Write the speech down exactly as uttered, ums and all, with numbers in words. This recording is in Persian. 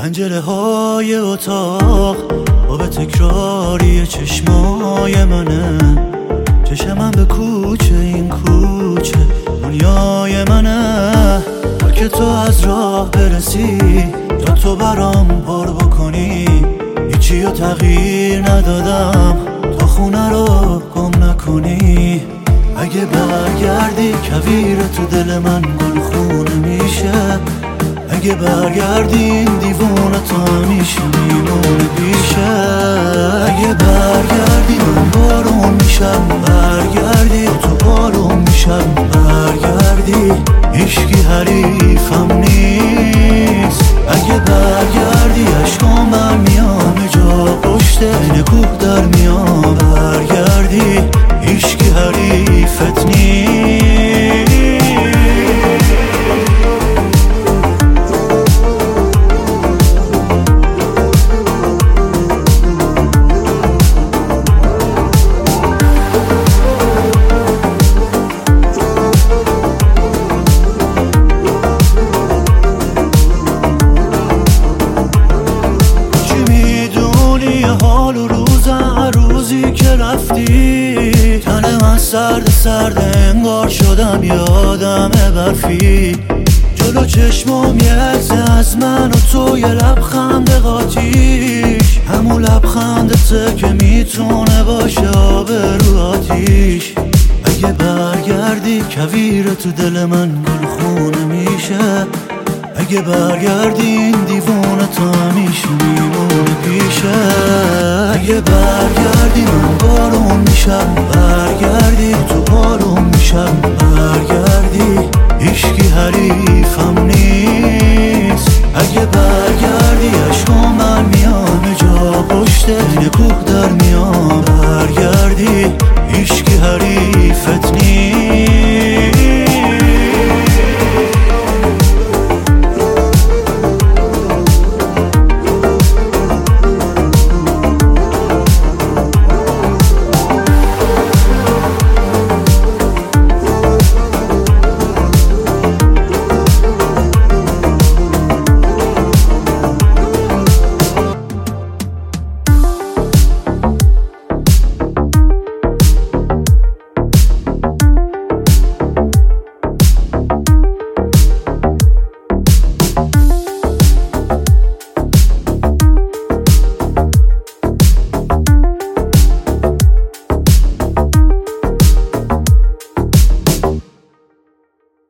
پنجره های اتاق با تکراری چشمای منه، چشمم به کوچه، این کوچه دنیای منه. تا که تو از راه برسی تا تو برام پر بکنی، هیچی رو تغییر ندادم تا خونه رو گم نکنی. اگه برگردی کویر تو دل من گل خونه میشه، اگه برگردی این دیوونه تا همیشه میمونه پیشه. اگه برگردی من بارون میشم، برگردی تو بارون میشم، برگردی هیچکی حریفم نیست. اگه برگردی عشقام برمیام جا پشت این کوه در میام، برگردی هیچکی حریفت نیست. حال و روز هر روزی که رفتی، تن من سرد سرد انگار شدم یادم برفی. جلو چشمام یه عکس از من و تو، یه لبخند قاطیش، همون لبخندته که میتونه باشه آب رو آتیش. اگه برگردی کویر تو دل من گل خونه میشه، اگه برگردی این دیوونه تا همیشه میمونه پیشه. اگه برگردی من بارون میشم، برگردی تو بارون میشم، برگردی هیچکی حریفم